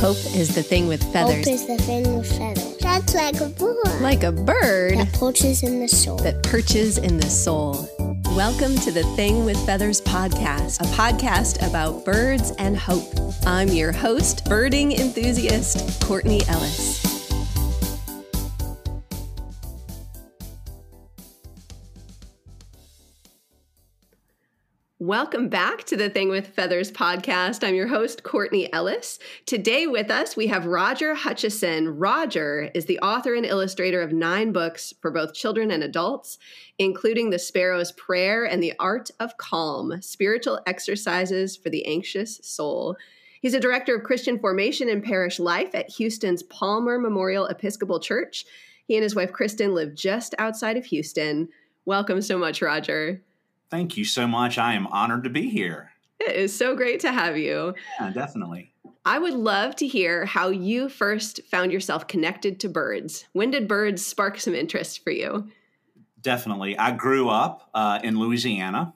Hope is the thing with feathers. Hope is the thing with feathers. That's like a bird. Like a bird. That perches in the soul. That perches in the soul. Welcome to the Thing with Feathers podcast, a podcast about birds and hope. I'm your host, birding enthusiast, Courtney Ellis. Welcome back to the Thing with Feathers podcast. I'm your host, Courtney Ellis. Today with us, we have Roger Hutchison. Roger is the author and illustrator of 9 books for both children and adults, including The Sparrow's Prayer and The Art of Calm, Spiritual Exercises for the Anxious Soul. He's a director of Christian formation and parish life at Houston's Palmer Memorial Episcopal Church. He and his wife, Kristen, live just outside of Houston. Welcome so much, Roger. Thank you so much. I am honored to be here. It is so great to have you. Yeah, definitely. I would love to hear how you first found yourself connected to birds. When did birds spark some interest for you? Definitely. I grew up in Louisiana,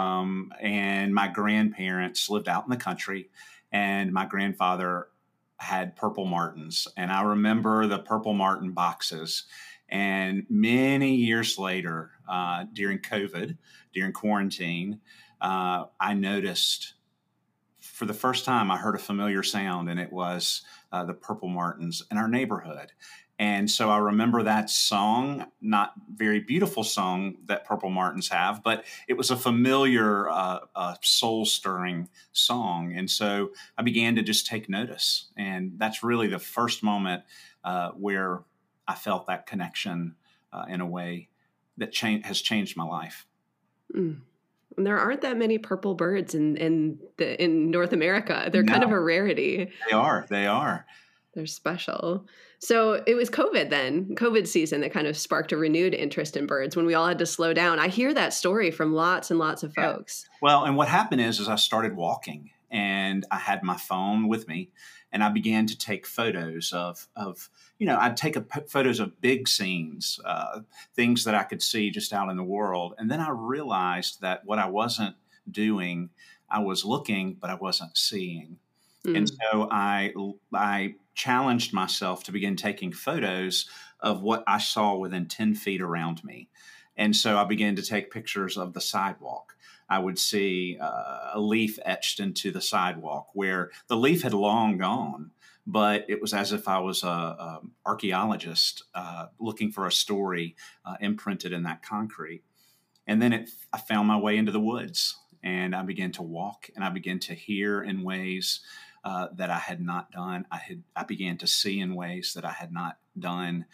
and my grandparents lived out in the country, and my grandfather had purple martins. And I remember the purple martin boxes. And many years later, during COVID, during quarantine, I noticed for the first time, I heard a familiar sound, and it was the purple martins in our neighborhood. And so I remember that song, not very beautiful song that purple martins have, but it was a familiar, soul-stirring song. And so I began to just take notice. And that's really the first moment where I felt that connection in a way that has changed my life. Mm. There aren't that many purple birds in North America. They're kind of a rarity. They are. They're special. So it was COVID season that kind of sparked a renewed interest in birds when we all had to slow down. I hear that story from lots and lots of folks. Well, and what happened is I started walking, and I had my phone with me, and I began to take photos of I'd take photos of big scenes, things that I could see just out in the world. And then I realized that what I wasn't doing, I was looking, but I wasn't seeing. Mm. And so I challenged myself to begin taking photos of what I saw within 10 feet around me. And so I began to take pictures of the sidewalk. I would see a leaf etched into the sidewalk where the leaf had long gone, but it was as if I was an archaeologist looking for a story imprinted in that concrete. And then I found my way into the woods, and I began to walk, and I began to hear in ways that I had not done. I began to see in ways that I had not done,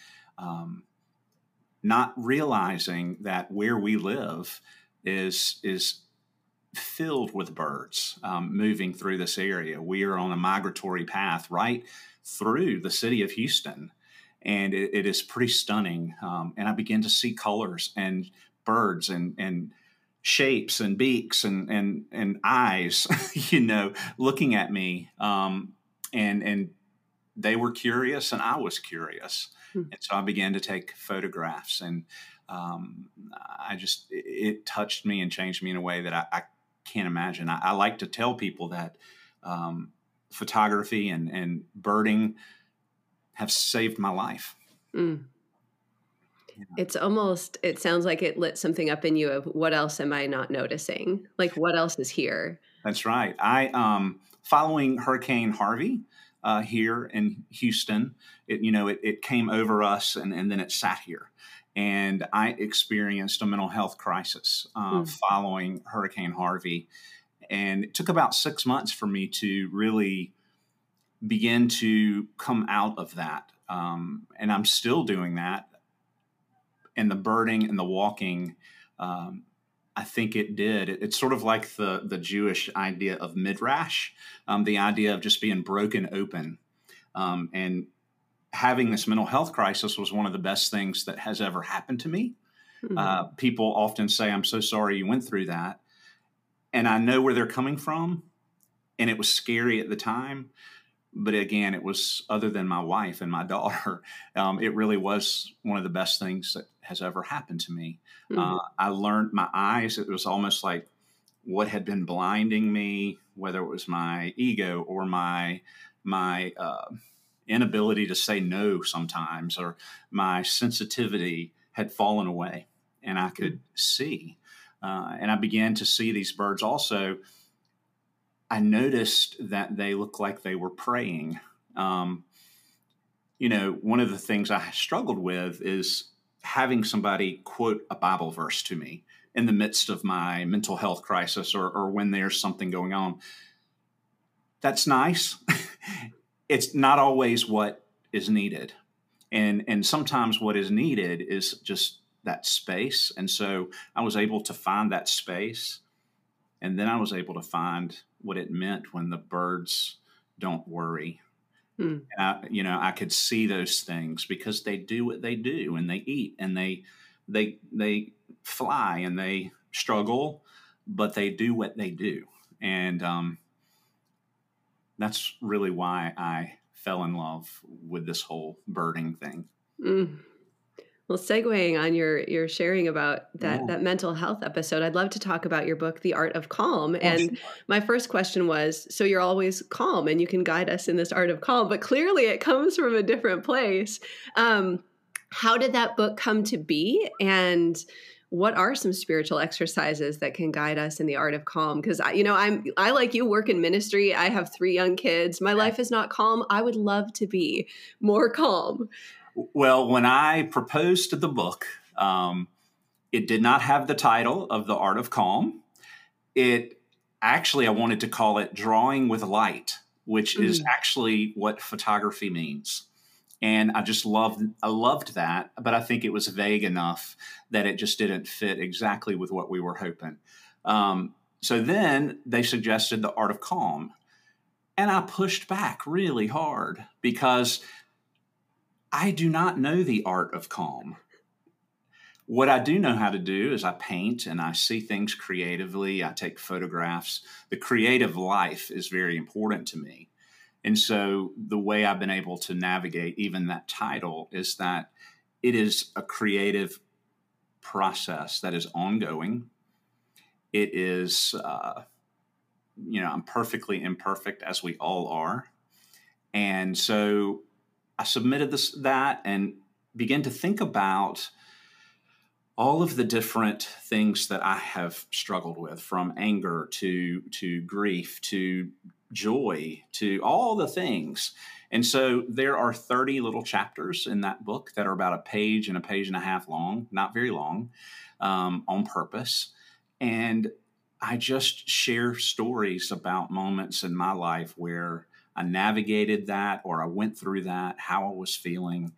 not realizing that where we live is filled with birds moving through this area. We are on a migratory path right through the city of Houston, and it is pretty stunning. And I began to see colors and birds and shapes and beaks and eyes, looking at me. And they were curious, and I was curious. And so I began to take photographs, and it touched me and changed me in a way that I can't imagine. I like to tell people that photography and birding have saved my life. Mm. Yeah. It sounds like it lit something up in you of what else am I not noticing? Like, what else is here? That's right. Following Hurricane Harvey here in Houston, it came over us and then it sat here. And I experienced a mental health crisis following Hurricane Harvey. And it took about 6 months for me to really begin to come out of that. And I'm still doing that. And the birding and the walking, I think it did. It's sort of like the Jewish idea of midrash, the idea of just being broken open. And having this mental health crisis was one of the best things that has ever happened to me. Mm-hmm. People often say, I'm so sorry you went through that. And I know where they're coming from. And it was scary at the time. But again, it was, other than my wife and my daughter, it really was one of the best things that has ever happened to me. Mm-hmm. I learned my eyes. It was almost like what had been blinding me, whether it was my ego or my my inability to say no sometimes, or my sensitivity had fallen away, and I could see. And I began to see these birds also. I noticed that they looked like they were praying. One of the things I struggled with is having somebody quote a Bible verse to me in the midst of my mental health crisis, or when there's something going on. That's nice. It's not always what is needed. And sometimes what is needed is just that space. And so I was able to find that space. And then I was able to find what it meant when the birds don't worry. And I could see those things because they do what they do, and they eat, and they fly, and they struggle, but they do what they do. And that's really why I fell in love with this whole birding thing. Well, segueing on your sharing about that mental health episode, I'd love to talk about your book, The Art of Calm. And my first question was, so you're always calm and you can guide us in this art of calm, but clearly it comes from a different place. How did that book come to be? And what are some spiritual exercises that can guide us in the art of calm? Because I like you, work in ministry. I have 3 young kids. My life is not calm. I would love to be more calm. Well, when I proposed the book, it did not have the title of The Art of Calm. I wanted to call it Drawing with Light, which is actually what photography means. And I loved that, but I think it was vague enough that it just didn't fit exactly with what we were hoping. So then they suggested The Art of Calm. And I pushed back really hard because I do not know the art of calm. What I do know how to do is I paint and I see things creatively. I take photographs. The creative life is very important to me. And so the way I've been able to navigate even that title is that it is a creative process that is ongoing. It is, I'm perfectly imperfect, as we all are. And so I submitted that and began to think about all of the different things that I have struggled with, from anger to grief to joy to all the things. And so there are 30 little chapters in that book that are about a page and a half long, not very long, on purpose. And I just share stories about moments in my life where I navigated that, or I went through that, how I was feeling.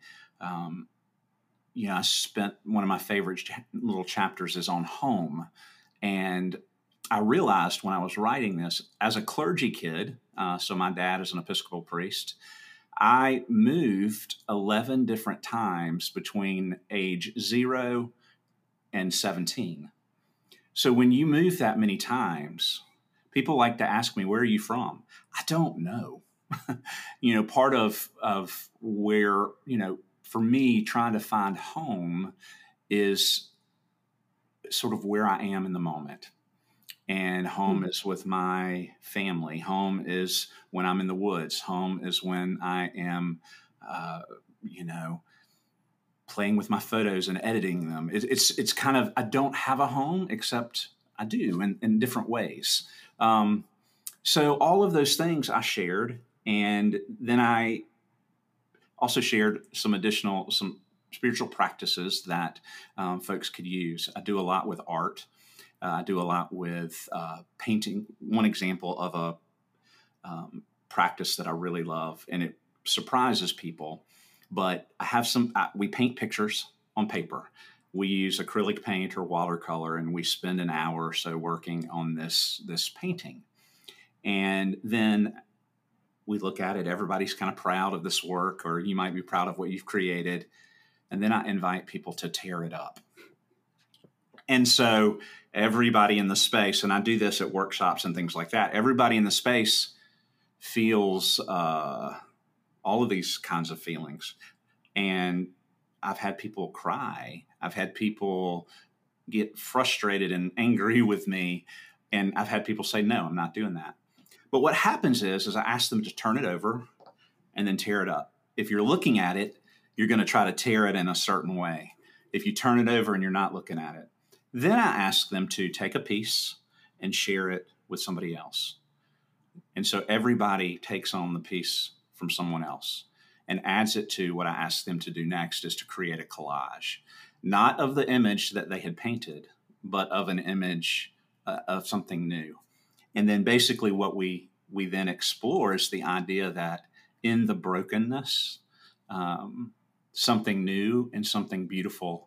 I spent one of my favorite little chapters is on home. And I realized when I was writing this, as a clergy kid, so my dad is an Episcopal priest, I moved 11 different times between age 0 and 17. So when you move that many times, people like to ask me, where are you from? I don't know. Part of where, for me, trying to find home is sort of where I am in the moment. And home is with my family. Home is when I'm in the woods. Home is when I am, playing with my photos and editing them. It's kind of, I don't have a home, except I do in different ways. So all of those things I shared. And then I also shared some spiritual practices that folks could use. I do a lot with art. I do a lot with painting. One example of a practice that I really love, and it surprises people, but I have we paint pictures on paper. We use acrylic paint or watercolor, and we spend an hour or so working on this painting. And then we look at it, everybody's kind of proud of this work, or you might be proud of what you've created. And then I invite people to tear it up. And so everybody in the space, and I do this at workshops and things like that, everybody in the space feels all of these kinds of feelings. And I've had people cry. I've had people get frustrated and angry with me. And I've had people say, no, I'm not doing that. But what happens is I ask them to turn it over and then tear it up. If you're looking at it, you're going to try to tear it in a certain way. If you turn it over and you're not looking at it, then I ask them to take a piece and share it with somebody else. And so everybody takes on the piece from someone else and adds it to what I asked them to do next, is to create a collage, not of the image that they had painted, but of an image of something new. And then basically what we then explore is the idea that in the brokenness, something new and something beautiful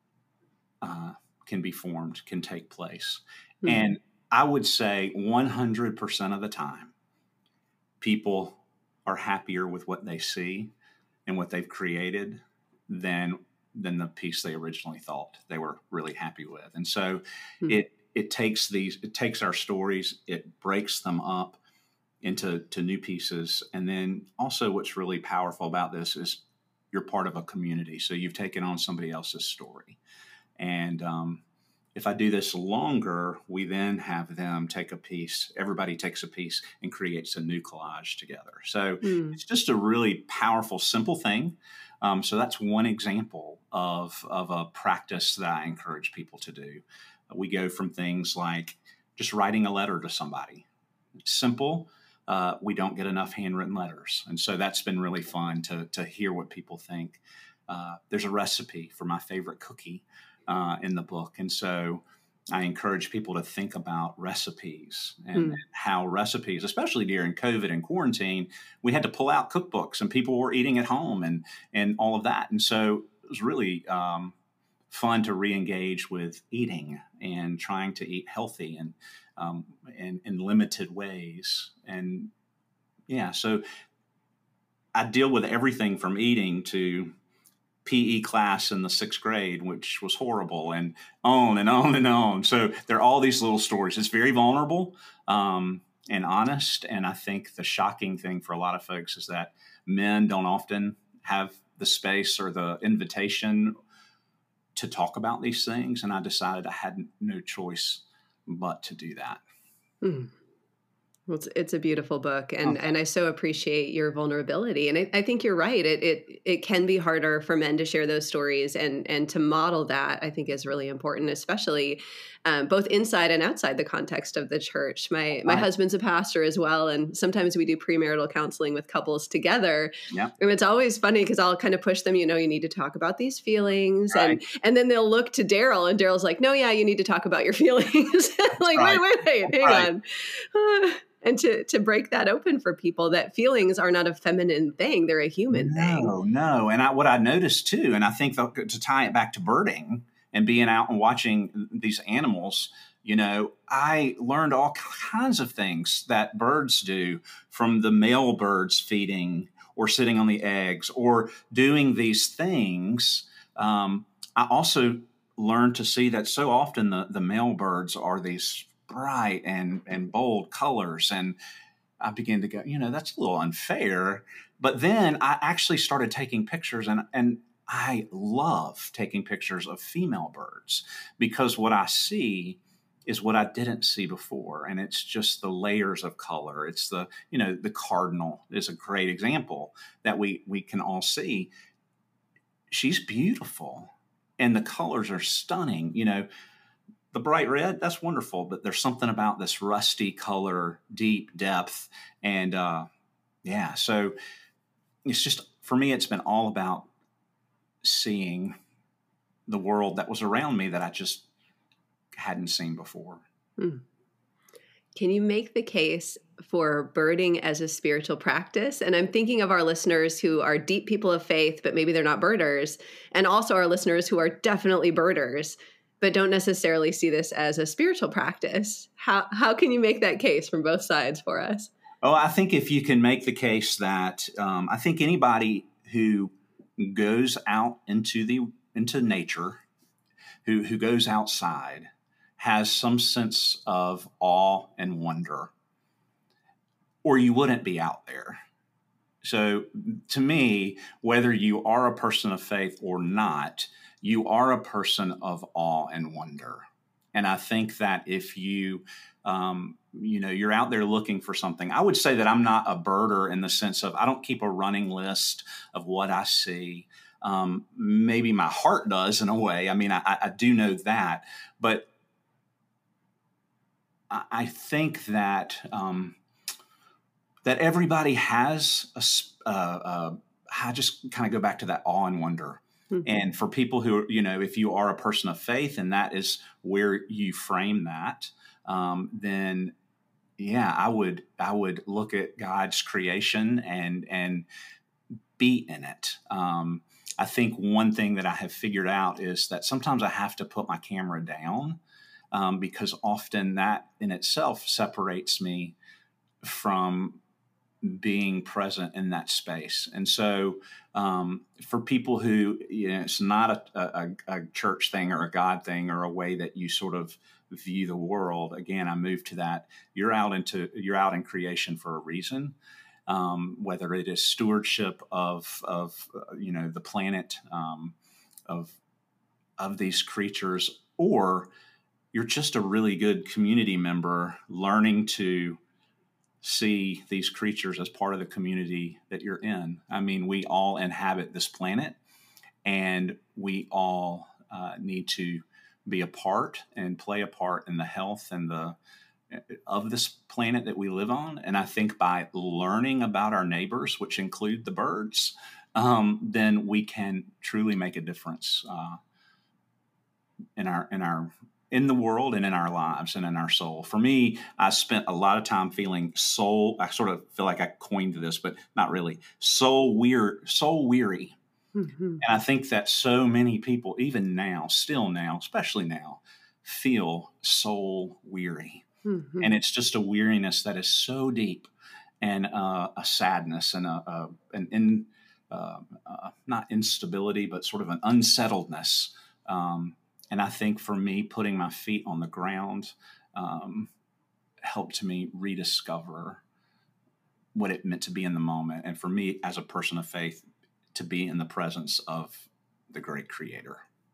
can be formed, can take place. Mm-hmm. And I would say 100% of the time, people are happier with what they see and what they've created than the piece they originally thought they were really happy with. And so it takes our stories, it breaks them up into new pieces. And then also what's really powerful about this is you're part of a community. So you've taken on somebody else's story. And if I do this longer, we then have them take a piece. Everybody takes a piece and creates a new collage together. So it's just a really powerful, simple thing. So that's one example of a practice that I encourage people to do. We go from things like just writing a letter to somebody. Simple. We don't get enough handwritten letters. And so that's been really fun to hear what people think. There's a recipe for my favorite cookie in the book. And so I encourage people to think about recipes and how recipes, especially during COVID and quarantine, we had to pull out cookbooks and people were eating at home and all of that. And so it was really fun to re-engage with eating and trying to eat healthy and in limited ways. And yeah, so I deal with everything from eating to PE class in the 6th grade, which was horrible, and on and on and on. So there are all these little stories. It's very vulnerable and honest. And I think the shocking thing for a lot of folks is that men don't often have the space or the invitation to talk about these things. And I decided I had no choice but to do that. Well, it's a beautiful book, and I so appreciate your vulnerability. And I think you're right. It can be harder for men to share those stories, and to model that, I think, is really important, especially both inside and outside the context of the church. My husband's a pastor as well, and sometimes we do premarital counseling with couples together. Yeah. And it's always funny because I'll kind of push them, you need to talk about these feelings, right. and then they'll look to Daryl, and Daryl's like, no, yeah, you need to talk about your feelings. Like, right. wait, hang on. And to break that open for people, that feelings are not a feminine thing. They're a human thing. No. And what I noticed too, and I think to tie it back to birding and being out and watching these animals, I learned all kinds of things that birds do, from the male birds feeding or sitting on the eggs or doing these things. I also learned to see that so often the male birds are these bright and bold colors. And I began to go, that's a little unfair. But then I actually started taking pictures, and I love taking pictures of female birds, because what I see is what I didn't see before. And it's just the layers of color. It's the cardinal is a great example that we can all see. She's beautiful and the colors are stunning. The bright red, that's wonderful, but there's something about this rusty color, deep depth. And so it's just, for me, it's been all about seeing the world that was around me that I just hadn't seen before. Can you make the case for birding as a spiritual practice? And I'm thinking of our listeners who are deep people of faith, but maybe they're not birders, and also our listeners who are definitely birders, but don't necessarily see this as a spiritual practice. How can you make that case from both sides for us? Oh, I think if you can make the case that I think anybody who goes out into nature, who goes outside, has some sense of awe and wonder, or you wouldn't be out there. So to me, whether you are a person of faith or not, you are a person of awe and wonder. And I think that if you're out there looking for something, I would say that I'm not a birder in the sense of I don't keep a running list of what I see. Maybe my heart does in a way. I mean, I do know that, but I think that that everybody has I just kind of go back to that awe and wonder. Mm-hmm. And for people who, if you are a person of faith and that is where you frame that, then yeah, I would look at God's creation and be in it. I think one thing that I have figured out is that sometimes I have to put my camera down because often that in itself separates me from being present in that space. And so for people who, it's not a church thing or a God thing or a way that you sort of view the world. Again, I move to that. You're out in creation for a reason. Whether it is stewardship of the planet, of these creatures, or you're just a really good community member learning to see these creatures as part of the community that you're in. I mean, we all inhabit this planet, and we all need to be a part and play a part in the health and of this planet that we live on. And I think by learning about our neighbors, which include the birds, then we can truly make a difference in the world and in our lives and in our soul. For me, I spent a lot of time feeling I sort of feel like I coined this, but not really, soul weary. Mm-hmm. And I think that so many people, even now, especially now, feel soul weary. Mm-hmm. And it's just a weariness that is so deep, and a sadness and not instability, but sort of an unsettledness. And I think for me, putting my feet on the ground helped me rediscover what it meant to be in the moment. And for me, as a person of faith, to be in the presence of the great Creator.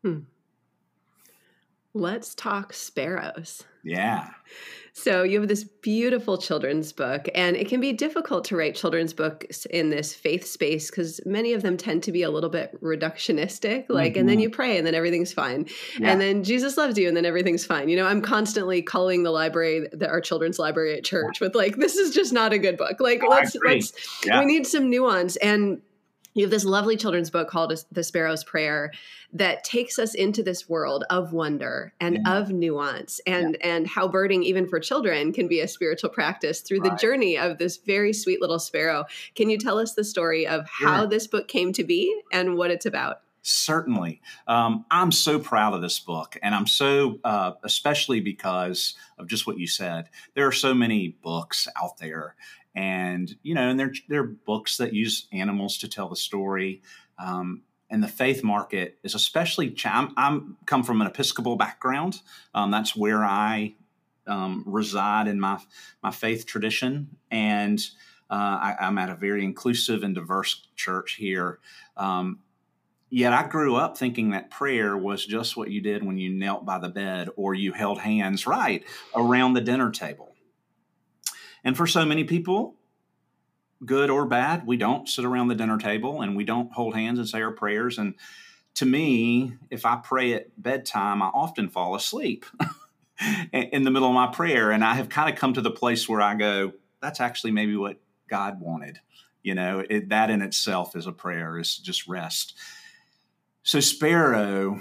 Let's talk sparrows. Yeah. So you have this beautiful children's book, and it can be difficult to write children's books in this faith space because many of them tend to be a little bit reductionistic, and then you pray and then everything's fine. Yeah. And then Jesus loves you and then everything's fine. I'm constantly culling the library, our children's library at church with this is just not a good book. We need some nuance. And you have this lovely children's book called The Sparrow's Prayer that takes us into this world of wonder and of nuance and how birding, even for children, can be a spiritual practice through the journey of this very sweet little sparrow. Can you tell us the story of how this book came to be and what it's about? Certainly. I'm so proud of this book, and I'm so, especially because of just what you said, there are so many books out there. And, and they're books that use animals to tell the story. And the faith market is especially, I'm come from an Episcopal background. That's where I reside in my faith tradition. And I'm at a very inclusive and diverse church here. Yet I grew up thinking that prayer was just what you did when you knelt by the bed or you held hands around the dinner table. And for so many people, good or bad, we don't sit around the dinner table and we don't hold hands and say our prayers. And to me, if I pray at bedtime, I often fall asleep in the middle of my prayer. And I have kind of come to the place where I go, that's actually maybe what God wanted. That in itself is a prayer, is just rest. So sparrow,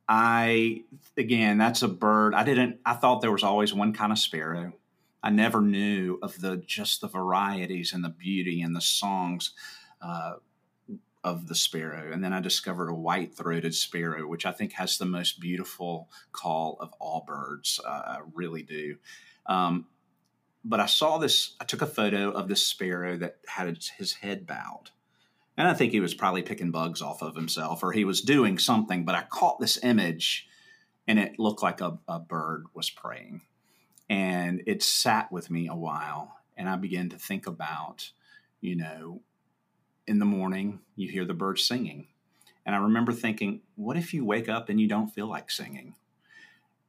that's a bird. I thought there was always one kind of sparrow. I never knew of the varieties and the beauty and the songs of the sparrow. And then I discovered a white-throated sparrow, which I think has the most beautiful call of all birds. I really do. But I took a photo of this sparrow that had his head bowed. And I think he was probably picking bugs off of himself, or he was doing something. But I caught this image, and it looked like a bird was praying. And it sat with me a while, and I began to think about, in the morning, you hear the birds singing. And I remember thinking, what if you wake up and you don't feel like singing?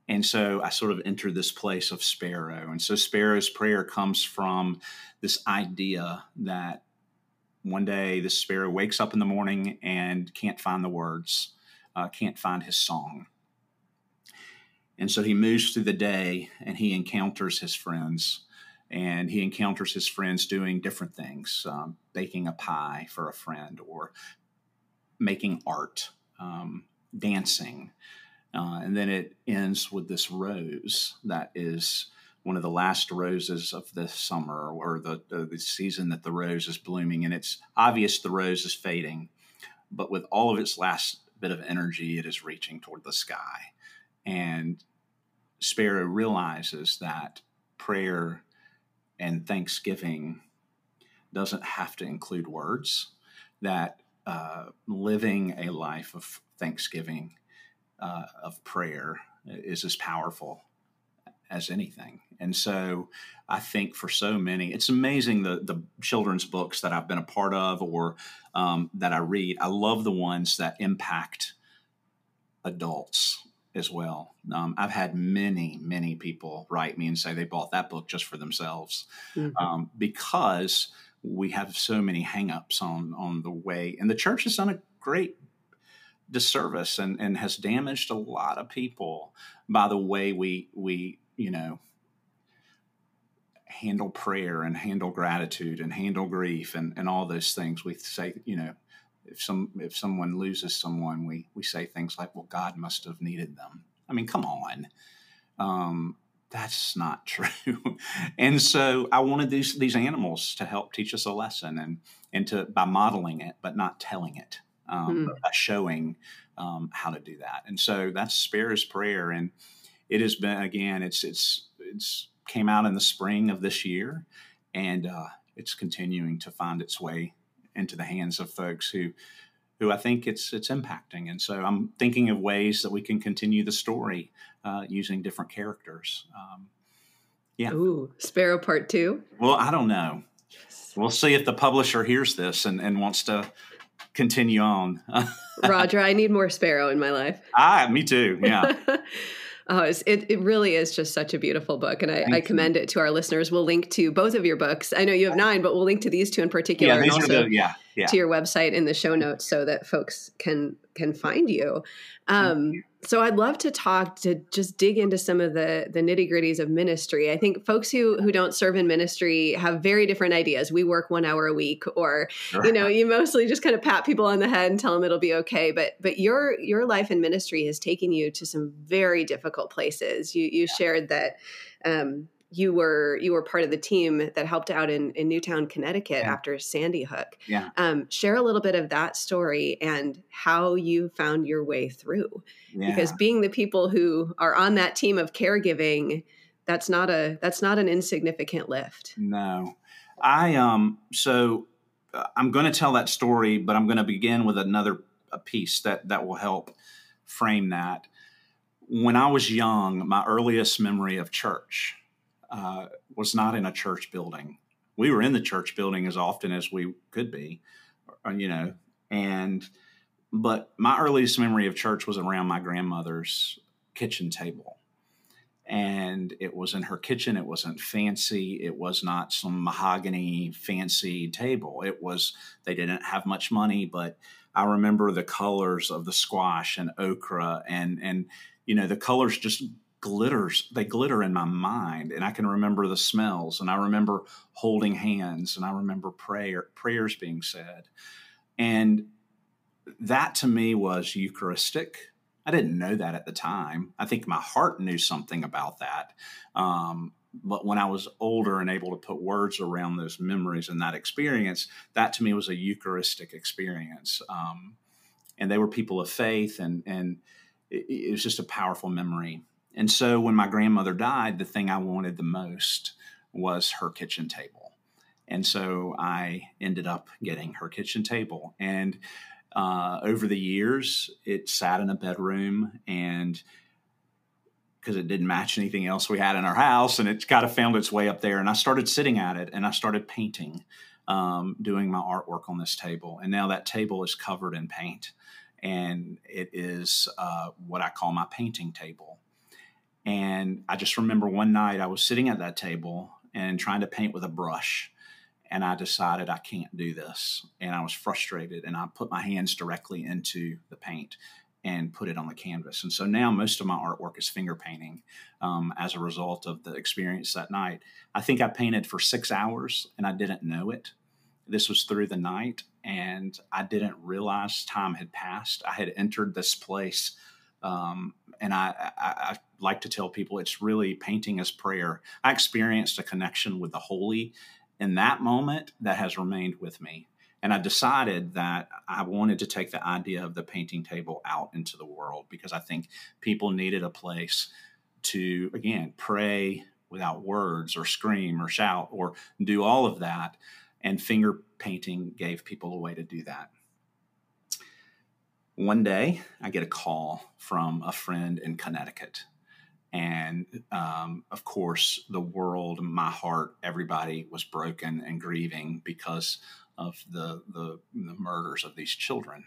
And so I sort of entered this place of Sparrow. And so Sparrow's prayer comes from this idea that one day this sparrow wakes up in the morning and can't find the words, can't find his song. And so he moves through the day and he encounters his friends. And he encounters his friends doing different things, baking a pie for a friend, or making art, dancing. And then it ends with this rose that is one of the last roses of the summer, or the season that the rose is blooming. And it's obvious the rose is fading, but with all of its last bit of energy, it is reaching toward the sky. And Sparrow realizes that prayer and thanksgiving doesn't have to include words, that living a life of thanksgiving, of prayer, is as powerful as anything. And so I think for so many, it's amazing the children's books that I've been a part of, or that I read. I love the ones that impact adults as well. I've had many people write me and say they bought that book just for themselves, because we have so many hangups on the way. And the church has done a great disservice and has damaged a lot of people by the way we handle prayer and handle gratitude and handle grief and all those things. We say, if someone loses someone, we say things like, well, God must have needed them. I mean, come on. That's not true. And so I wanted these animals to help teach us a lesson, and by modeling it, but not telling it, but by showing how to do that. And so that's Sparrow's prayer. And it has been, again, it's came out in the spring of this year, and it's continuing to find its way into the hands of folks who I think it's impacting. And so I'm thinking of ways that we can continue the story using different characters. Yeah. Ooh, Sparrow Part 2? Well, I don't know. Yes. We'll see if the publisher hears this and wants to continue on. Roger, I need more Sparrow in my life. Me too. Yeah. It really is just such a beautiful book, and I commend it to our listeners. We'll link to both of your books. I know you have 9, but we'll link to these 2 in particular, and also to your website in the show notes so that folks can find you. So I'd love to just dig into some of the nitty gritties of ministry. I think folks who don't serve in ministry have very different ideas. We work 1 hour a week, or, you mostly just kind of pat people on the head and tell them it'll be okay. But your life in ministry has taken you to some very difficult places. You shared that, you were part of the team that helped out in Newtown, Connecticut after Sandy Hook. Yeah. Share a little bit of that story and how you found your way through. Yeah. Because being the people who are on that team of caregiving, that's not an insignificant lift. No. So I'm going to tell that story, but I'm going to begin with a piece that will help frame that. When I was young, my earliest memory of church was not in a church building. We were in the church building as often as we could be, but my earliest memory of church was around my grandmother's kitchen table. And it was in her kitchen. It wasn't fancy. It was not some mahogany fancy table. They didn't have much money, but I remember the colors of the squash and okra and the colors just they glitter in my mind, and I can remember the smells, and I remember holding hands, and I remember prayers being said. And that to me was Eucharistic. I didn't know that at the time. I think my heart knew something about that. But when I was older and able to put words around those memories and that experience, that to me was a Eucharistic experience. And they were people of faith, and it was just a powerful memory. And so when my grandmother died, the thing I wanted the most was her kitchen table. And so I ended up getting her kitchen table. And over the years, it sat in a bedroom, and because it didn't match anything else we had in our house, and it kind of found its way up there. And I started sitting at it, and I started painting, doing my artwork on this table. And now that table is covered in paint, and it is what I call my painting table. And I just remember one night I was sitting at that table and trying to paint with a brush. And I decided I can't do this. And I was frustrated. And I put my hands directly into the paint and put it on the canvas. And so now most of my artwork is finger painting as a result of the experience that night. I think I painted for 6 hours and I didn't know it. This was through the night and I didn't realize time had passed. I had entered this place. And I like to tell people it's really painting as prayer. I experienced a connection with the holy in that moment that has remained with me. And I decided that I wanted to take the idea of the painting table out into the world because I think people needed a place to, again, pray without words or scream or shout or do all of that. And finger painting gave people a way to do that. One day, I get a call from a friend in Connecticut. And of course, the world, my heart, everybody was broken and grieving because of the murders of these children.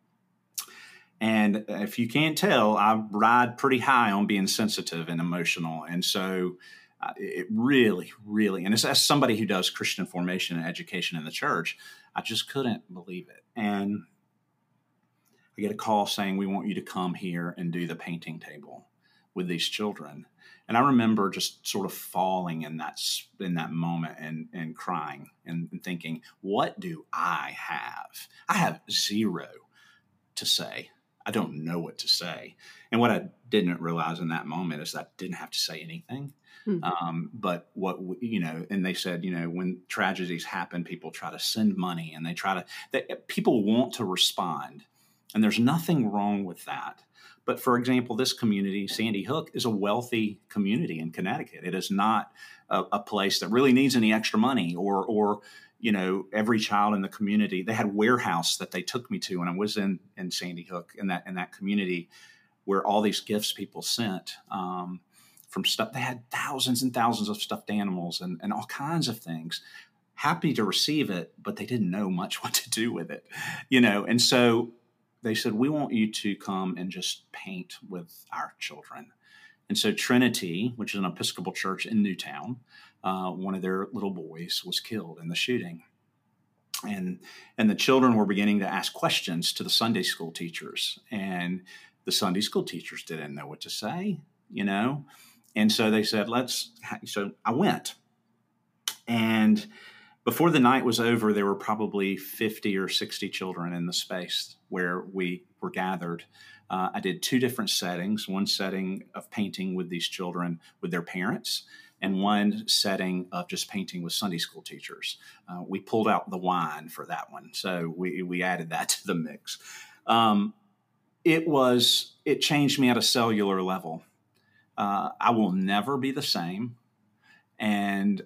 And if you can't tell, I ride pretty high on being sensitive and emotional. And so it really, really, and as somebody who does Christian formation and education in the church, I just couldn't believe it. And I get a call saying, we want you to come here and do the painting table with these children. And I remember just sort of falling in that moment and crying and thinking, what do I have? I have zero to say. I don't know what to say. And what I didn't realize in that moment is that I didn't have to say anything. But and they said, when tragedies happen, people try to send money and people want to respond. And there's nothing wrong with that. But for example, this community, Sandy Hook, is a wealthy community in Connecticut. It is not a place that really needs any extra money or every child in the community. They had a warehouse that they took me to when I was in Sandy Hook in that community where all these gifts people sent from stuff. They had thousands and thousands of stuffed animals and all kinds of things. Happy to receive it, but they didn't know much what to do with it, and so they said, we want you to come and just paint with our children. And so Trinity, which is an Episcopal church in Newtown, one of their little boys was killed in the shooting. And the children were beginning to ask questions to the Sunday school teachers. And the Sunday school teachers didn't know what to say, And so they said, so I went. And before the night was over, there were probably 50 or 60 children in the space where we were gathered. I did 2 different settings, one setting of painting with these children with their parents, and one setting of just painting with Sunday school teachers. We pulled out the wine for that one, so we added that to the mix. It changed me at a cellular level. I will never be the same. And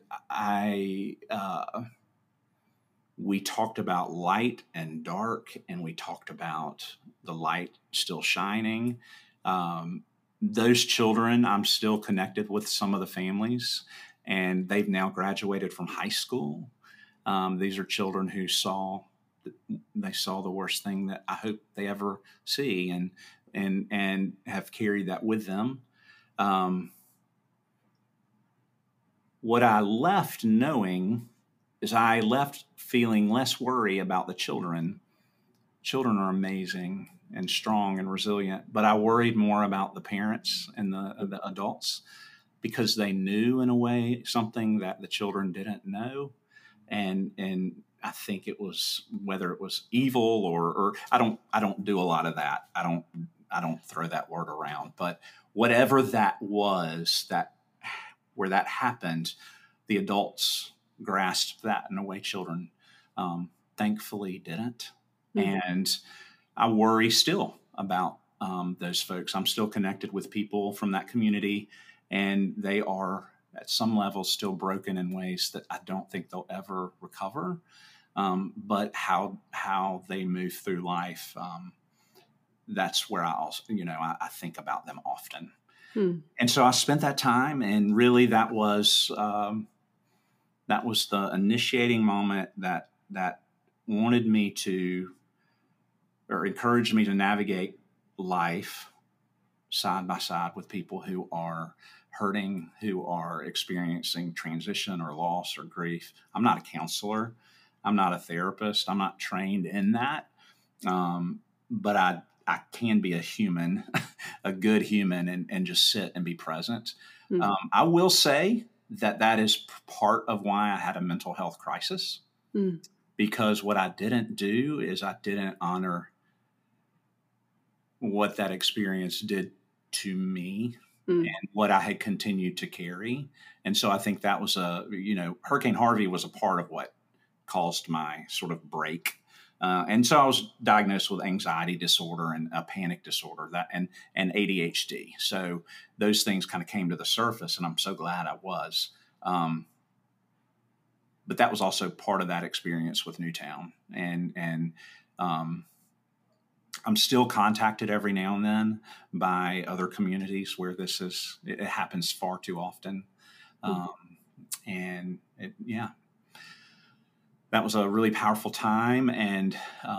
we talked about light and dark, and we talked about the light still shining. Those children, I'm still connected with some of the families, and they've now graduated from high school. These are children who saw the worst thing that I hope they ever see, and have carried that with them. What I left knowing is I left feeling less worry about the children. Children are amazing and strong and resilient, but I worried more about the parents and the adults because they knew in a way something that the children didn't know. And I think it was, whether it was evil or I don't do a lot of that. I don't throw that word around, but whatever that was, where that happened, the adults grasped that in a way children thankfully didn't. Mm-hmm. And I worry still about those folks. I'm still connected with people from that community, and they are at some level still broken in ways that I don't think they'll ever recover. But how they move through life, that's where I also, I think about them often. And so I spent that time, and really that was the initiating moment that wanted me to, or encouraged me to navigate life side by side with people who are hurting, who are experiencing transition or loss or grief. I'm not a counselor. I'm not a therapist. I'm not trained in that. But I can be a human, a good human, and just sit and be present. Mm. I will say that is part of why I had a mental health crisis, because what I didn't do is I didn't honor what that experience did to me and what I had continued to carry. And so I think that was Hurricane Harvey was a part of what caused my sort of break. And so I was diagnosed with anxiety disorder and a panic disorder and ADHD. So those things kind of came to the surface, and I'm so glad I was. But that was also part of that experience with Newtown. And I'm still contacted every now and then by other communities where it happens far too often. That was a really powerful time, and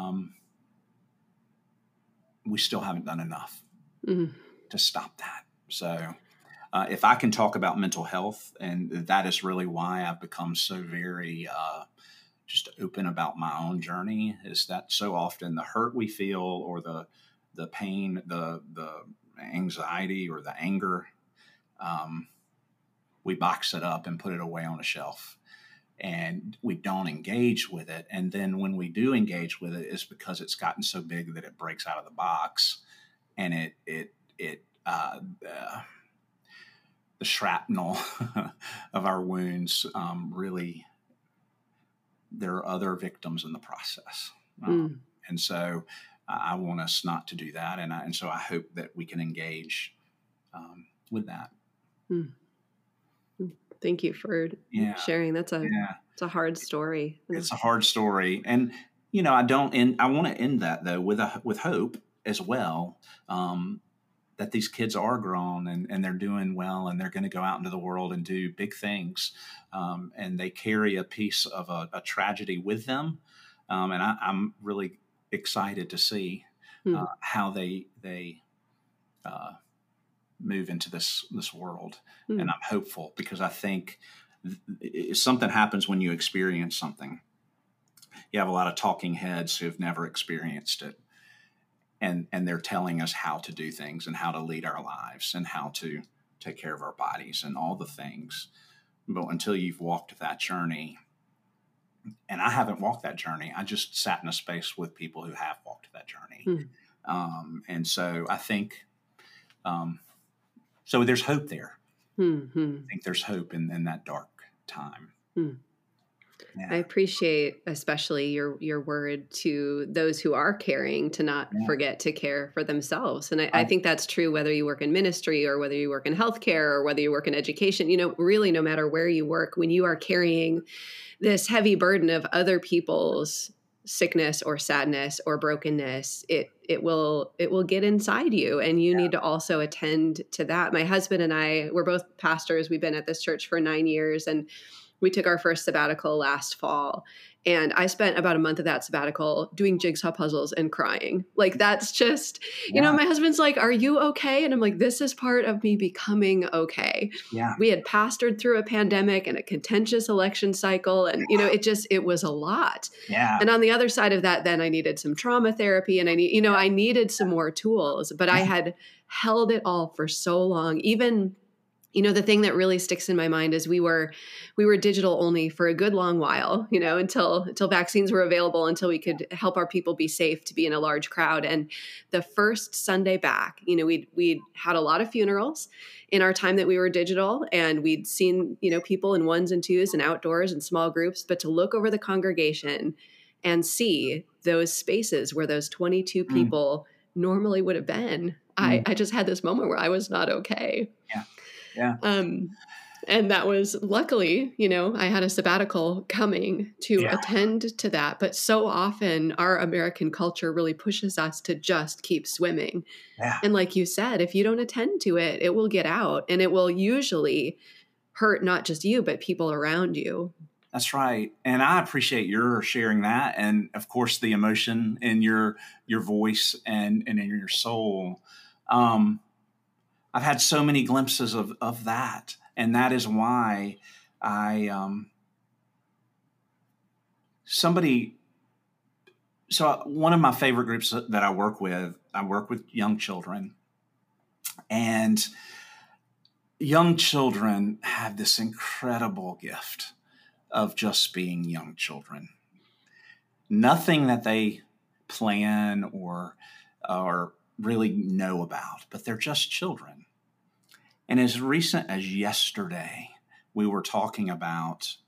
we still haven't done enough to stop that. So if I can talk about mental health, and that is really why I've become so very just open about my own journey, is that so often the hurt we feel or the pain, the anxiety or the anger, we box it up and put it away on a shelf. And we don't engage with it. And then when we do engage with it, it's because it's gotten so big that it breaks out of the box, and the shrapnel of our wounds really, there are other victims in the process. And so I want us not to do that. And so I hope that we can engage with that. Thank you for sharing. It's a hard story. It's a hard story. And, I want to end that though with hope as well, that these kids are grown and they're doing well, and they're going to go out into the world and do big things. And they carry a piece of a tragedy with them. And I'm really excited to see how they move into this world. And I'm hopeful, because I think if something happens when you experience something, you have a lot of talking heads who've never experienced it. And they're telling us how to do things and how to lead our lives and how to take care of our bodies and all the things. But until you've walked that journey, and I haven't walked that journey, I just sat in a space with people who have walked that journey. And so I think, so there's hope there. I think there's hope in that dark time. Yeah. I appreciate especially your word to those who are caring to not forget to care for themselves. And I think that's true whether you work in ministry or whether you work in healthcare or whether you work in education. Really no matter where you work, when you are carrying this heavy burden of other people's sickness or sadness or brokenness, it will get inside you, and you need to also attend to that. My husband and I, we're both pastors. We've been at this church for 9 years, and we took our first sabbatical last fall, and I spent about a month of that sabbatical doing jigsaw puzzles and crying. Like, that's just, my husband's like, "Are you okay?" And I'm like, this is part of me becoming okay. Yeah. We had pastored through a pandemic and a contentious election cycle. And, it was a lot. Yeah. And on the other side of that, then I needed some trauma therapy, and I needed some more tools, but I had held it all for so long. Even the thing that really sticks in my mind is we were digital only for a good long while, until vaccines were available, until we could help our people be safe to be in a large crowd. And the first Sunday back, we'd had a lot of funerals in our time that we were digital, and we'd seen, people in ones and twos and outdoors and small groups, but to look over the congregation and see those spaces where those 22 people normally would have been, I just had this moment where I was not okay. Yeah. Yeah. And that was luckily, I had a sabbatical coming to attend to that. But so often our American culture really pushes us to just keep swimming. Yeah. And like you said, if you don't attend to it, it will get out, and it will usually hurt not just you, but people around you. That's right. And I appreciate your sharing that. And of course, the emotion in your voice and in your soul. I've had so many glimpses of that. And that is why one of my favorite groups that I work with young children, and young children have this incredible gift of just being young children. Nothing that they plan or really know about, but they're just children. And as recent as yesterday, we were talking about,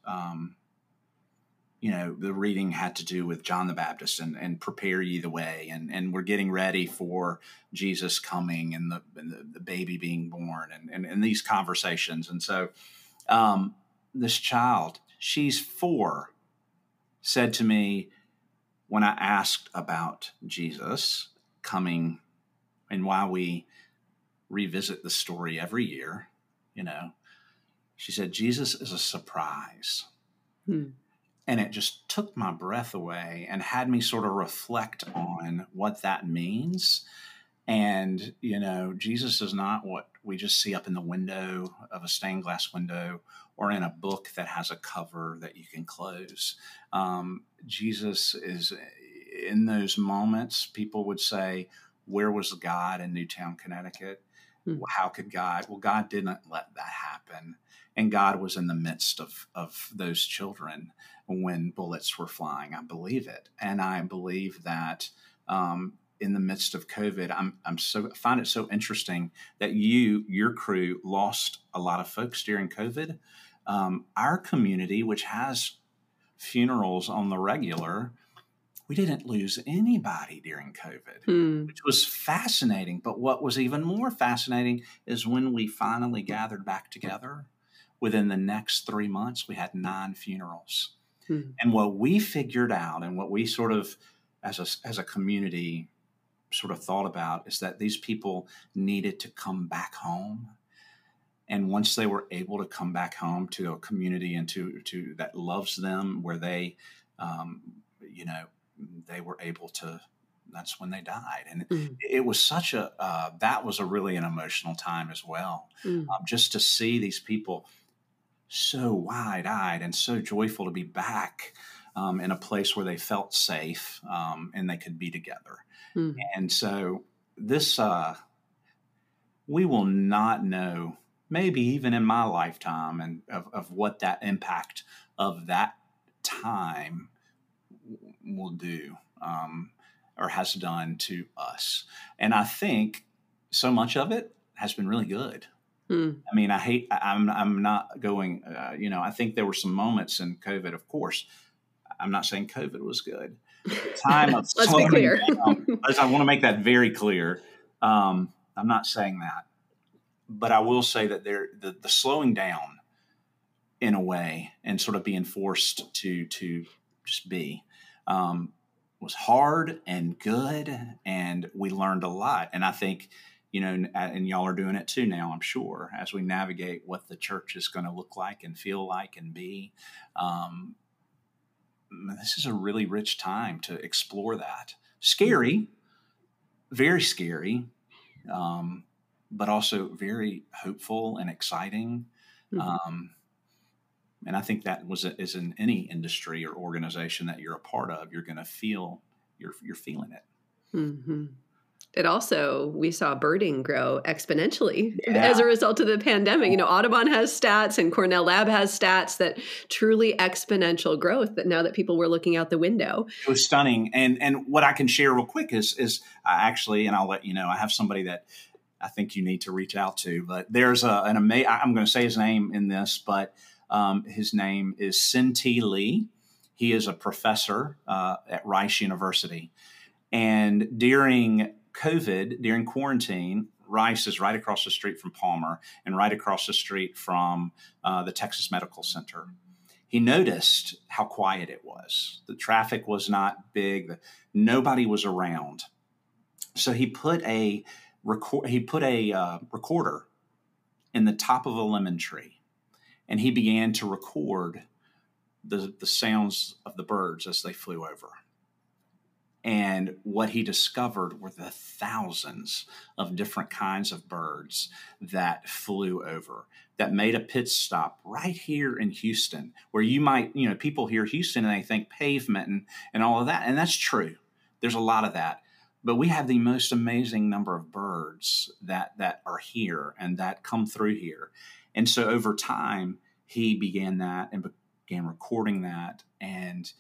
the reading had to do with John the Baptist and prepare ye the way. And we're getting ready for Jesus coming and the baby being born and these conversations. And so this child, she's 4, said to me when I asked about Jesus coming and why we revisit the story every year, she said, Jesus is a surprise. And it just took my breath away and had me sort of reflect on what that means. And, Jesus is not what we just see up in the window of a stained glass window or in a book that has a cover that you can close. Jesus is in those moments. People would say, where was God in Newtown, Connecticut? How could God? Well, God didn't let that happen. And God was in the midst of those children when bullets were flying. I believe it. And I believe that in the midst of COVID, I find it so interesting that your crew lost a lot of folks during COVID. Our community, which has funerals on the regular, we didn't lose anybody during COVID, which was fascinating. But what was even more fascinating is when we finally gathered back together, within the next 3 months, we had 9 funerals. And what we figured out and what we sort of, as a community, sort of thought about is that these people needed to come back home. And once they were able to come back home to a community and to that loves them, where they, they were able to, that's when they died. And it was such that was really an emotional time as well. Just to see these people so wide-eyed and so joyful to be back in a place where they felt safe and they could be together. And so this, we will not know, maybe even in my lifetime, and of what that impact of that time will do or has done to us. And I think so much of it has been really good. I mean, I'm not going, I think there were some moments in COVID, of course. I'm not saying COVID was good. The time of Let's be clear. Down, I want to make that very clear. I'm not saying that. But I will say that the slowing down in a way and sort of being forced to just be was hard and good, and we learned a lot. And I think, and y'all are doing it too now, I'm sure, as we navigate what the church is going to look like and feel like and be. This is a really rich time to explore that. Scary, very scary, but also very hopeful and exciting. And I think that is in any industry or organization that you're a part of, you're going to feel, you're feeling it. It also, we saw birding grow exponentially as a result of the pandemic. Audubon has stats and Cornell Lab has stats that truly exponential growth, that now that people were looking out the window. It was stunning. And what I can share real quick is I actually, and I'll let you know, I have somebody that I think you need to reach out to, but there's an amazing, I'm going to say his name in this, but his name is Sin-T Lee. He is a professor at Rice University. And during COVID, during quarantine, Rice is right across the street from Palmer and right across the street from the Texas Medical Center. He noticed how quiet it was. The traffic was not big. Nobody was around. So he put a recorder in the top of a lemon tree, and he began to record the sounds of the birds as they flew over. And what he discovered were the thousands of different kinds of birds that flew over, that made a pit stop right here in Houston, where you might, people hear Houston and they think pavement and all of that. And that's true. There's a lot of that. But we have the most amazing number of birds that are here and that come through here. And so over time, he began that and began recording that. And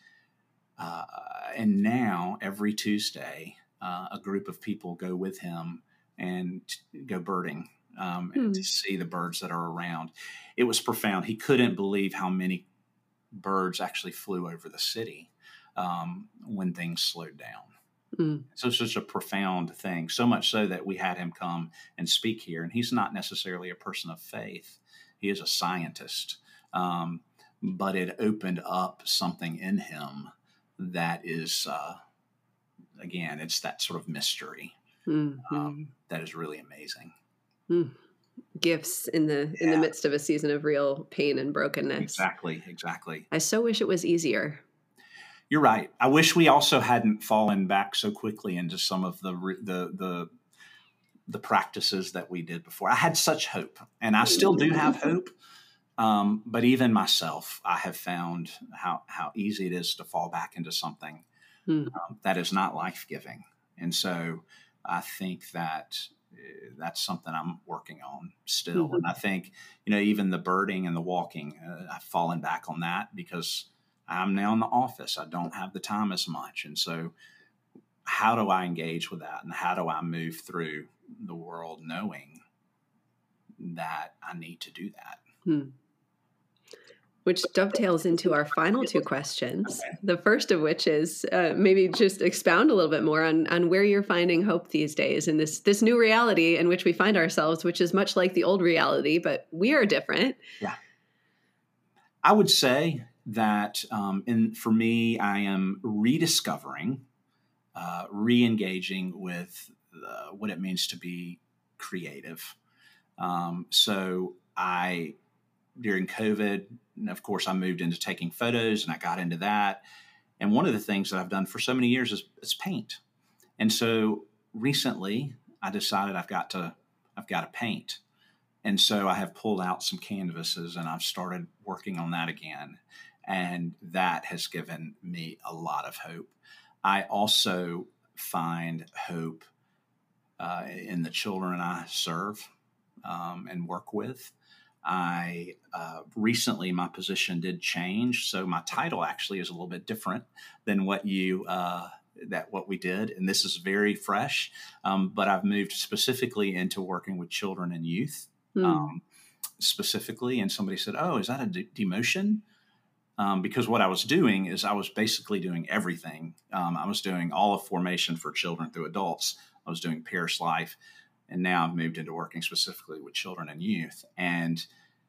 now every Tuesday, a group of people go with him and go birding and to see the birds that are around. It was profound. He couldn't believe how many birds actually flew over the city when things slowed down. So it's such a profound thing, so much so that we had him come and speak here. And he's not necessarily a person of faith. He is a scientist. But it opened up something in him that is, again, it's that sort of mystery that is really amazing. Gifts in the midst of a season of real pain and brokenness. Exactly. I so wish it was easier. You're right. I wish we also hadn't fallen back so quickly into some of the practices that we did before. I had such hope, and I still do have hope. But even myself, I have found how easy it is to fall back into something that is not life-giving. And so I think that's something I'm working on still. And I think, even the birding and the walking, I've fallen back on that because I'm now in the office. I don't have the time as much. And so how do I engage with that? And how do I move through the world knowing that I need to do that? Which dovetails into our final two questions. Okay. The first of which is maybe just expound a little bit more on where you're finding hope these days in this new reality in which we find ourselves, which is much like the old reality, but we are different. Yeah. I would say that for me, I am rediscovering, re-engaging with what it means to be creative. So during COVID, of course, I moved into taking photos and I got into that. And one of the things that I've done for so many years is paint. And so recently I decided I've got to paint. And so I have pulled out some canvases and I've started working on that again. And that has given me a lot of hope. I also find hope in the children I serve and work with. Recently my position did change. So my title actually is a little bit different than what we did. And this is very fresh. But I've moved specifically into working with children and youth specifically. And somebody said, "Oh, is that a demotion?" Because what I was doing is I was basically doing everything. I was doing all of formation for children through adults. I was doing Parish Life. And now I've moved into working specifically with children and youth. And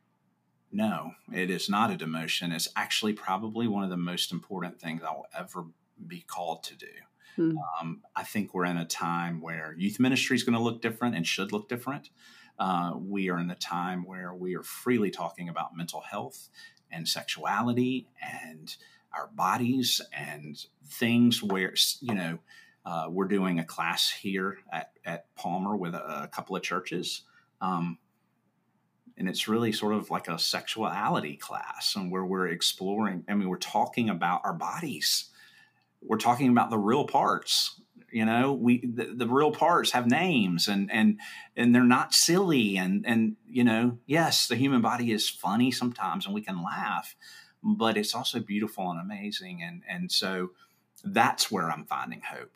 no, it is not a demotion. It's actually probably one of the most important things I'll ever be called to do. I think we're in a time where youth ministry is going to look different and should look different. We are in a time where we are freely talking about mental health and sexuality and our bodies and things where, we're doing a class here at Palmer with a couple of churches. And it's really sort of like a sexuality class and where we're exploring, we're talking about our bodies. We're talking about the real parts. The real parts have names and they're not silly. And yes, the human body is funny sometimes and we can laugh, but it's also beautiful and amazing. And so that's where I'm finding hope.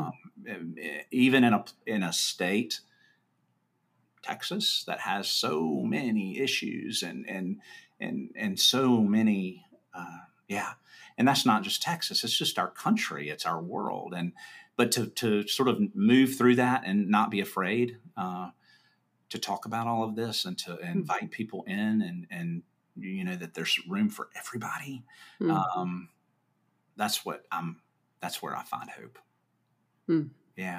Even in a state, Texas, that has so many issues and so many, and that's not just Texas, it's just our country, it's our world. But to sort of move through that and not be afraid to talk about all of this and to invite people in and that there's room for everybody. That's where I find hope. Yeah.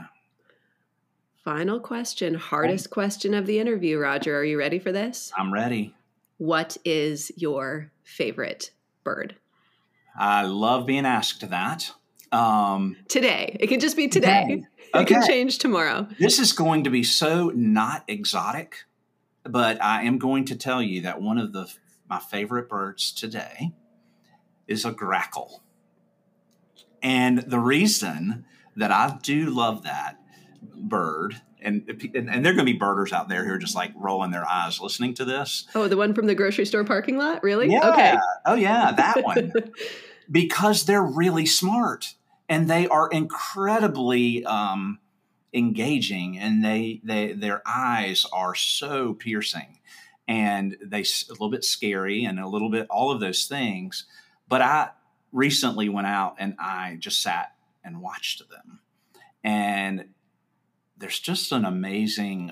Final question, hardest question of the interview, Roger. Are you ready for this? I'm ready. What is your favorite bird? I love being asked that. Today. It can just be today. Okay. It can change tomorrow. This is going to be so not exotic, but I am going to tell you that one of my favorite birds today is a grackle. And the reason that I do love that bird, and there are going to be birders out there who are just like rolling their eyes listening to this. Oh, the one from the grocery store parking lot? Really? Yeah. Okay. Oh, yeah, that one. Because they're really smart and they are incredibly engaging, and their eyes are so piercing, and they a little bit scary and a little bit all of those things. But I recently went out and I just sat and watched them, and there's just an amazing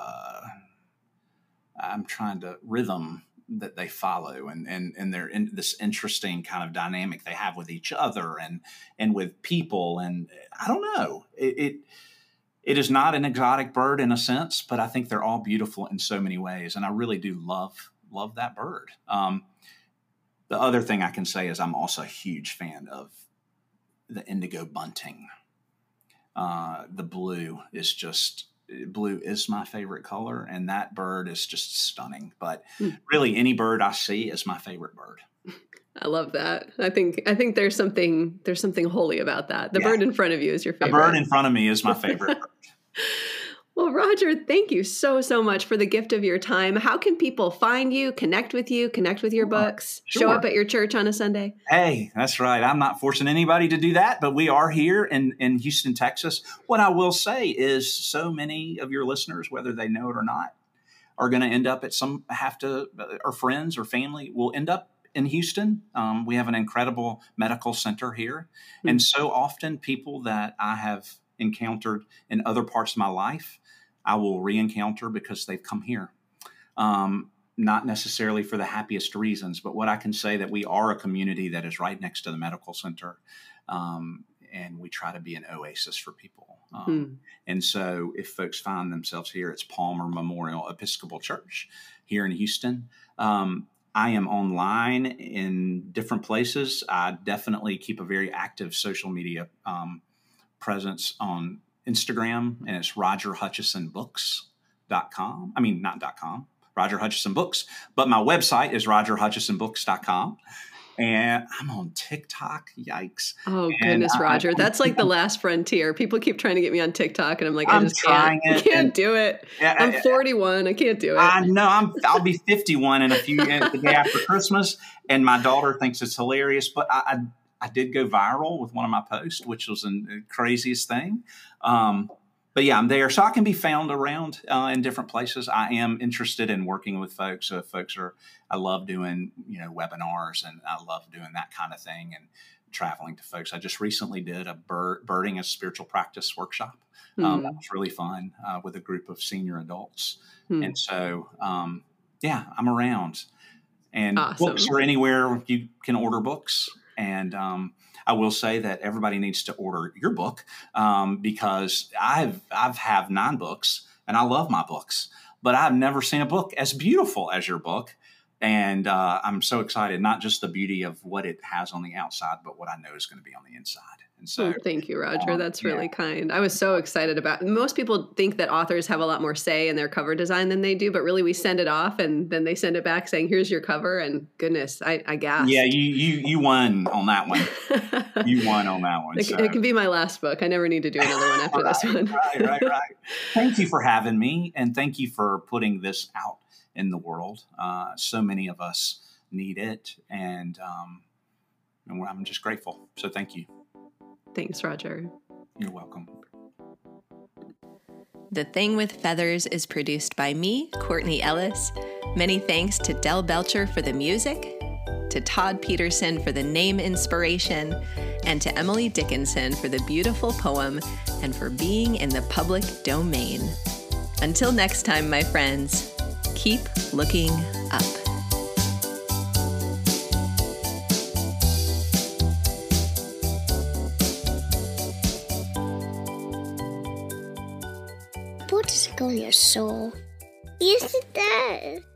rhythm that they follow, and they're in this interesting kind of dynamic they have with each other and with people. And I don't know, it is not an exotic bird in a sense, but I think they're all beautiful in so many ways. And I really do love that bird. The other thing I can say is I'm also a huge fan of the indigo bunting. The blue is my favorite color, and that bird is just stunning. But really, any bird I see is my favorite bird. I love that. I think there's something holy about that. The bird in front of you is your favorite. The bird in front of me is my favorite bird. Well, Roger, thank you so much for the gift of your time. How can people find you, connect with your books, show up at your church on a Sunday? Hey, that's right. I'm not forcing anybody to do that, but we are here in Houston, Texas. What I will say is so many of your listeners, whether they know it or not, are going to end up or friends or family will end up in Houston. We have an incredible medical center here. Mm-hmm. And so often people that I have encountered in other parts of my life, I will re-encounter because they've come here. Not necessarily for the happiest reasons, but what I can say that we are a community that is right next to the medical center. And we try to be an oasis for people. And so if folks find themselves here, it's Palmer Memorial Episcopal Church here in Houston. I am online in different places. I definitely keep a very active social media presence on Instagram, and it's RogerHutchisonBooks.com. I mean, not .com, Roger Hutchison Books, but my website is RogerHutchisonBooks.com. And I'm on TikTok. Yikes. Oh, goodness, Roger. That's like the last frontier. People keep trying to get me on TikTok, and I'm like, I just can't do it. I'm 41. I can't do it. I know. I'll be 51 in the day after Christmas, and my daughter thinks it's hilarious, but I did go viral with one of my posts, which was the craziest thing. But yeah, I'm there. So I can be found around in different places. I am interested in working with folks. So if I love doing, webinars, and I love doing that kind of thing and traveling to folks. I just recently did a birding as spiritual practice workshop. That was really fun with a group of senior adults. And so, I'm around. And awesome. Books are anywhere you can order books. And I will say that everybody needs to order your book because I've 9 books, and I love my books, but I've never seen a book as beautiful as your book. And I'm so excited, not just the beauty of what it has on the outside, but what I know is going to be on the inside. And so, thank you, Roger. That's really kind. I was so excited about it. Most people think that authors have a lot more say in their cover design than they do, but really we send it off and then they send it back saying, here's your cover. And goodness, I gasped. Yeah, you won on that one. You won on that one. It can be my last book. I never need to do another one after this one. Right. Thank you for having me, and thank you for putting this out in the world. So many of us need it, and I'm just grateful. So thank you. Thanks, Roger. You're welcome. The Thing with Feathers is produced by me, Courtney Ellis. Many thanks to Del Belcher for the music, to Todd Peterson for the name inspiration, and to Emily Dickinson for the beautiful poem and for being in the public domain. Until next time, my friends, keep looking up. What does it go in your soul? Yes, it does.